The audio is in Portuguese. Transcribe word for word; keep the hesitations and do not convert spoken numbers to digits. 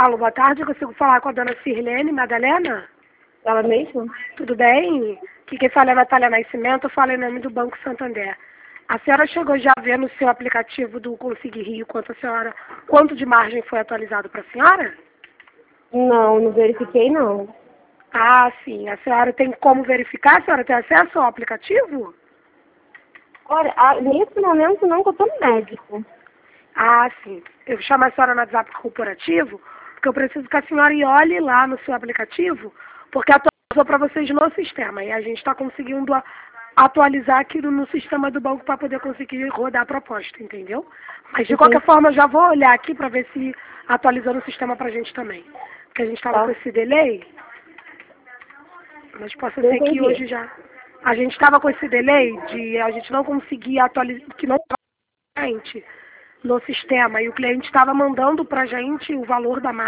Alô, boa tarde, eu consigo falar com a dona Sirlene Madalena? Ela mesma? Tudo bem? Aqui quem fala é a Natália Nascimento, eu falo em nome do Banco Santander. A senhora chegou já a ver no seu aplicativo do Consegui Rio quanto a senhora, quanto de margem foi atualizado para a senhora? Não, não verifiquei não. Ah, sim. A senhora tem como verificar? A senhora tem acesso ao aplicativo? Olha, a- nesse momento não, que eu tô no médico. Ah, sim. Eu chamo a senhora no WhatsApp corporativo, porque eu preciso que a senhora olhe lá no seu aplicativo, porque atualizou para vocês no sistema. E a gente está conseguindo a- atualizar aquilo no sistema do banco para poder conseguir rodar a proposta, entendeu? Mas de qualquer Entendi. forma, eu já vou olhar aqui para ver se atualizou no sistema para a gente também. Porque a gente estava Tá. com esse delay, mas possa ser que Entendi. hoje já. A gente estava com esse delay de a gente não conseguir atualizar, que não estava no sistema, e o cliente estava mandando para a gente o valor da marca.